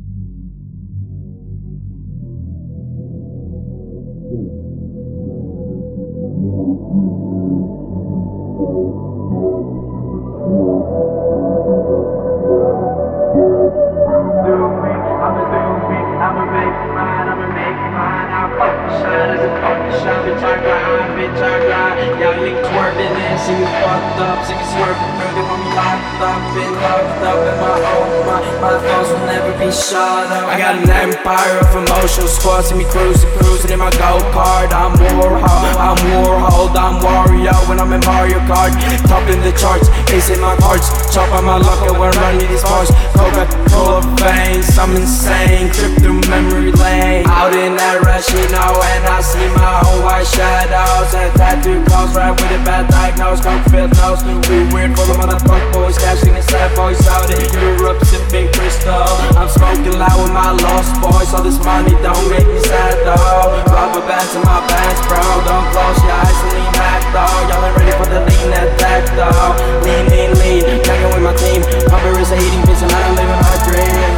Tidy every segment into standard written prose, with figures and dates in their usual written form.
I'ma make it mine, I'ma make it mine. I'll fucking shine as a fucking shot. Bitch, I grind, bitch, I grind. Y'all niggas swerving and see me fucked up. See me swerving through, they want me locked up. Been locked up in my own mind. My thoughts will never be shut up. I got an empire of emotional squad. See me cruising in my go-kart. I'm Warhol, I'm Wario when I'm in Mario Kart. Top in the charts, ace in my cards. Chop on my luck when I'm running these bars. Coca-Cola veins, I'm insane. Trip through memory lane. Out in that rush, you know, and I see my own white shadows. And tattoo calls, right with a bad diagnose. Coke-filled nose, we weird full of motherfuck boys. Cashing the sad voice out in Europe, sipping crystal. I'm smoking loud with my lost boys. All this money don't make me sad though. Rubber bands in my pants, bro. Don't close your eyes and lean back though. Y'all ain't ready for the lean attack though. Lean, hanging with my team. Cover is hating, bitch, and I don't live in my dreams.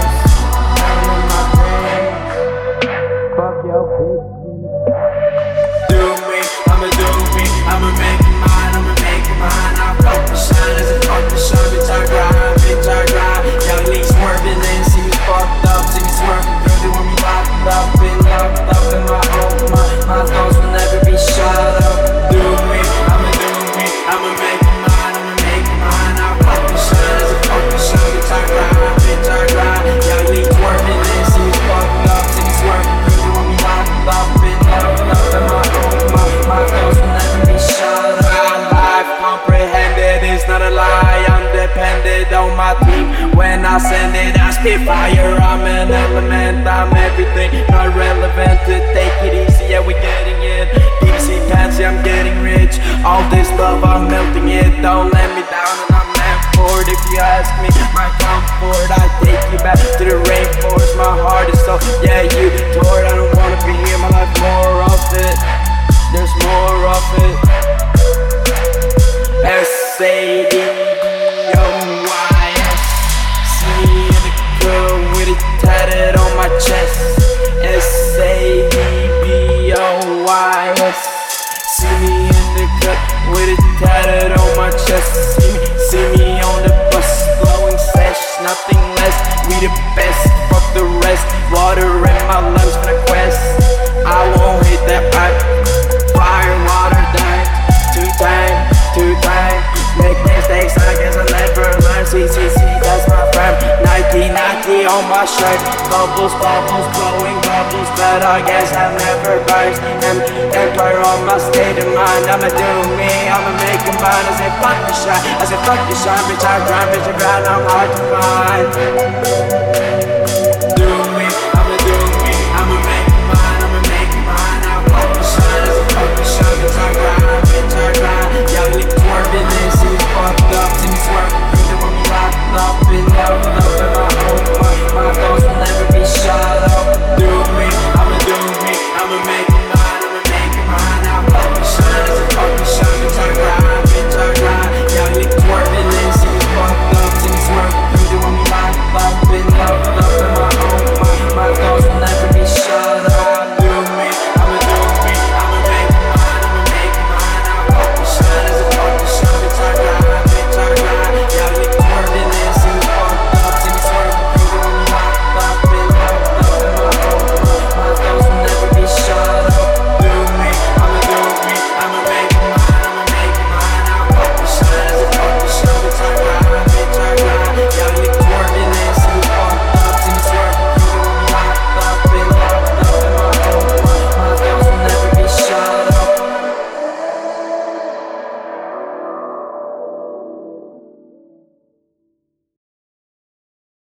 Fuck your bitch. Do me, I'ma make it mine, I'ma make it mine. I'll fucking shine as a fucking shine, bitch, I grind, bitch, I grind. Young niggas swerving and see me fucked up, see me swerving through, they want me locked up, been locked up in my own mind. My thoughts will never be shut up. Do me, I'ma make it mine, I'ma make it mine. I'll fucking shine as a fucking shine, bitch, I grind, bitch, I grind. Young niggas swerving and see me fucked up, see me swerving through, they want me locked up, been locked up in my own mind. My thoughts will never be shut up. My life comprehended, it's not a lie. I'm dependent on my team. When I send it, I spit fire. I'm an element, I'm everything. Not relevant to take it easy, yeah, we're getting it. BBC fancy, I'm getting rich. All this love, I'm melting it. Don't let me down, and I'm meant for it. If you ask me, my comfort, I take you back to the rainforest. My heart is so, yeah, you tore it. I don't wanna be here, my life more of it. There's more of it. S-A-D-D-O-Y-S. See me in the club with it tatted on my chest. S-A-D-D-O-Y-S. See me in the club with it tatted on my chest. See me on the bus, blowing sesh, nothing less. We the best, fuck the rest. Water in my lungs for the quest. I won't hit that pipe. Fire, water, die. Two time. Make mistakes, I guess I never learn. See, that's my friend. Nike on my shirt. Bubbles, blowing bubbles, but I guess I've never burst. Empire on my state of mind. I'ma do me, I'ma make it mine. I say fuck the shine, bitch, I grind, I'm hard to find. Do me, I'ma make it mine, I'll fucking shine as a fucking shine, bitch, I grind. Y'all niggas swerving and see me fucked up, see me swerving through, they want me locked up, been locked up.